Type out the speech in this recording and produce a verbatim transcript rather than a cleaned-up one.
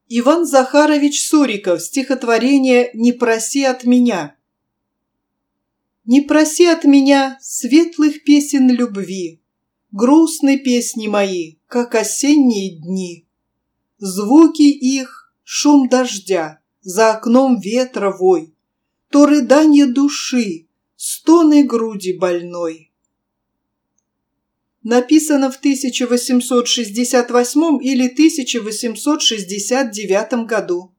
Иван Захарович Суриков. Стихотворение «Не проси от меня». Не проси от меня светлых песен любви, грустны песни мои, как осенние дни. Звуки их — шум дождя, за окном ветра вой, то рыданье души, стоны груди больной. Написано в тысяча восемьсот шестьдесят восьмом или тысяча восемьсот шестьдесят девятом году.